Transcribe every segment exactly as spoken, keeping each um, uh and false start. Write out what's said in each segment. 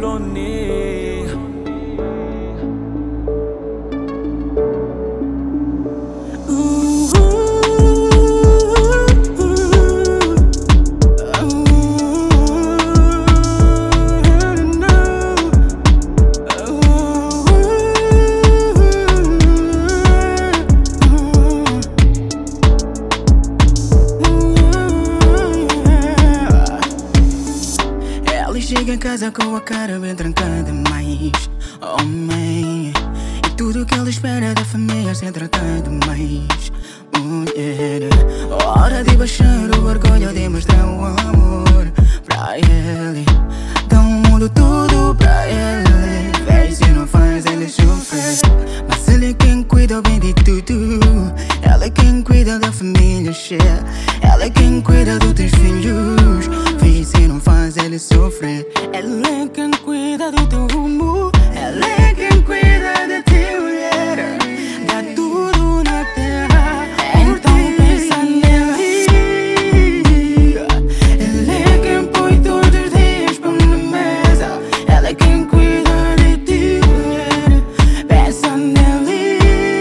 Loni. Chega em casa com a cara bem trancada, mas oh mãe, e tudo que ela espera da família é ser tratado mais mulher. Hora de baixar o orgulho, de mostrar o amor pra ele. Dá o mundo tudo pra ele. Vê se não faz ele sofrer, mas ele é quem cuida bem de tudo. Ela é quem cuida da família cheia. Ela é quem cuida dos teus filhos. Vê se não faz ele sofrer. Ela é quem cuida do teu rumo. Ela é quem cuida de ti, mulher. Dá tudo na terra, então pensa nele. Ela é quem põe todos os dias pão na mesa. Ela é quem cuida de ti, mulher. Pensa nele.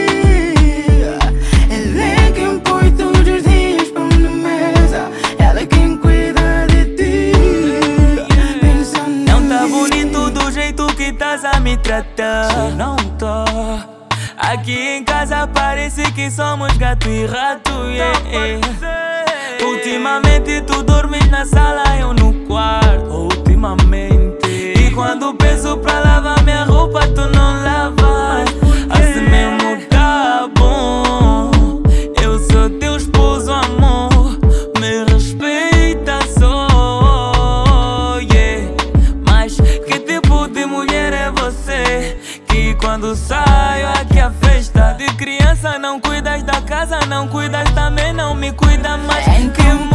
Ela é quem põe todos os dias pão na mesa. Ela é quem cuida de ti. Pensa nele. Não tá bonito do jeito que estás a me tratar. Se não tô aqui em casa, parece que somos gato e rato, yeah. Ultimamente tu dormes na sala, eu no quarto. Ultimamente, e quando peço pra lavar minha roupa, tu não lavas. Assim mesmo tá bom. Eu sou teu esposo, amor. Me respeita só, yeah. Mas que tipo de mulher é você? Que quando saio aqui a festa de criança, não cuidas da casa, não cuidas também, não me cuida mais. Em que